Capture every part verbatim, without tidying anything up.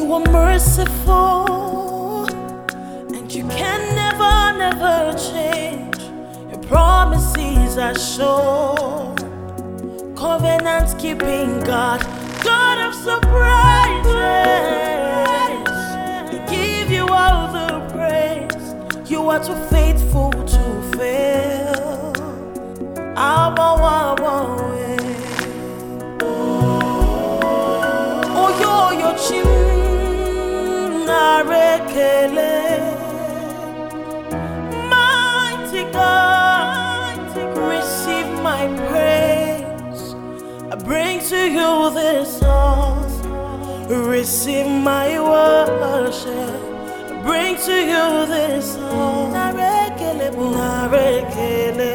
You are merciful, and you can never, never change. Your promises are sure. Covenant keeping God, God of surprises. We give you all the praise. You are too faithful to fail. Abba, Abba, oh, yo, yo, chim, narekele. Mighty God, receive my praise. I bring to you this song. Receive my worship. I bring to you this song. Narekele, narekele.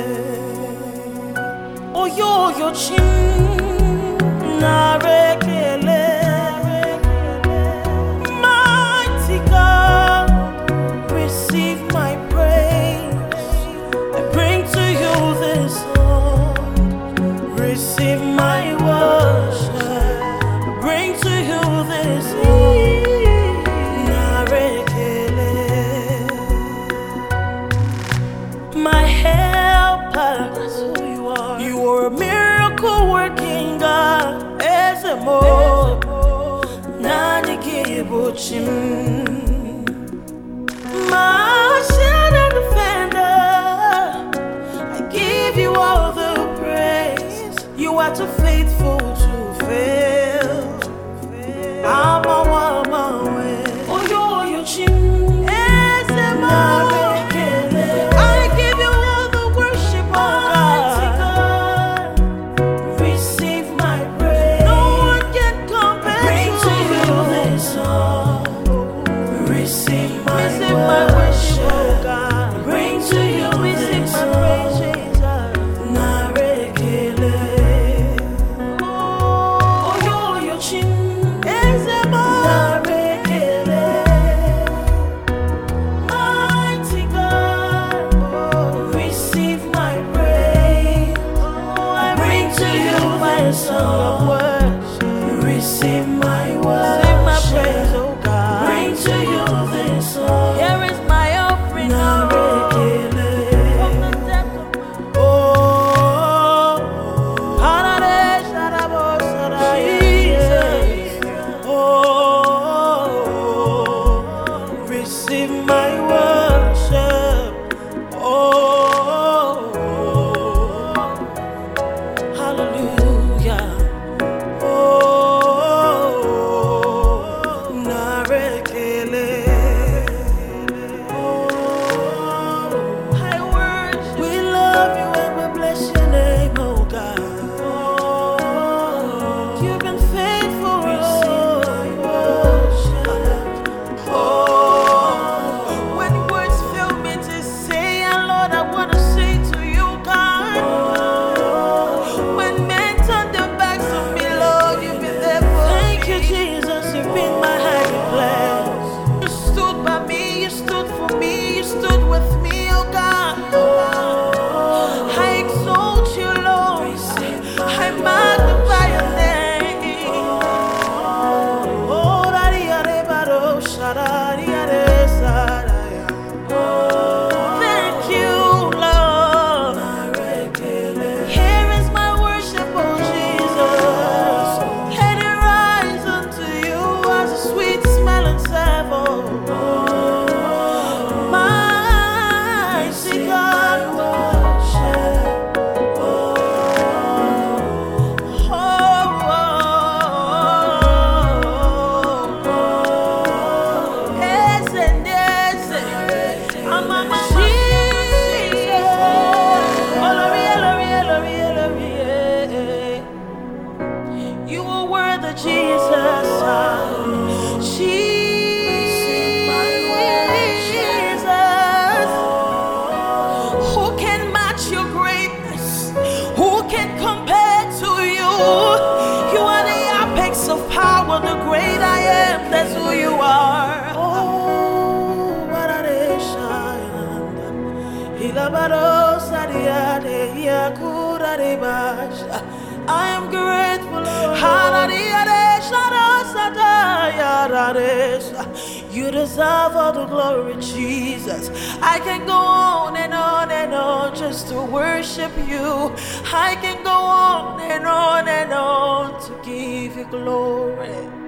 Oh, yo, yo, chim, narekele. Mighty God, receive my praise. I bring to you this song. Receive my worship. I bring to you this song. Narekele. My helper, that's who you are. You are a miracle working God. Ezemo, nani kibuchim. My shield and defender, I give you all the praise. You are too faithful to fail. I'm a woman. Oh, yo, yo, chim. Ezemo, I give you all the worship, oh God. Receive my praise. No one can compare. Bring to you this song. Receive my Receive my worship, oh God. Bring to you Receive my praise, Jesus. Narekele. Oh, yo, yo, chim. Ezemo. Narekele. Mighty God, receive my praise. Oh, I bring to you my song of worship. Receive my worship. Receive my praise, oh God. Bring to you this song. Here is my offering now. From the depth of my oh, Haradesh, Harabo, Jesus. Oh, receive my worship. Oh, hallelujah. Oh, narekele. Oh, I worship. We love you and we bless your name, oh God. Oh, you've been faithful. Receive my worship. Oh, when words fail me to say, and Lord, I want to say to you, God. When men turn their backs on me, Lord, you've been there for me. Thank you, Jesus. You've been my hiding place. You stood by me. You stood for me. You stood with me, oh God. I exalt you, Lord. I magnify your name. Oh, da-di-ya-de-ba-do, sha-da-di-ya-de-sa-da-ya. Thank you, Lord. Here is my worship, oh Jesus. Let it rise unto you as a sweet smelling savour. Mighty God, worship. Oh, oh, oh. Yes and yes. I'm a Jesus. Oh, Lord, Lord, Lord, Lord. You are worthy, Jesus. Jesus. Who can match your greatness? Who can compare to you? You are the apex of power, the great I am. That's who you are. Oh, what are they shining? I am grateful, Lord. goddess. You deserve all the glory, Jesus. I can go on and on and on just to worship you. I can go on and on and on to give you glory.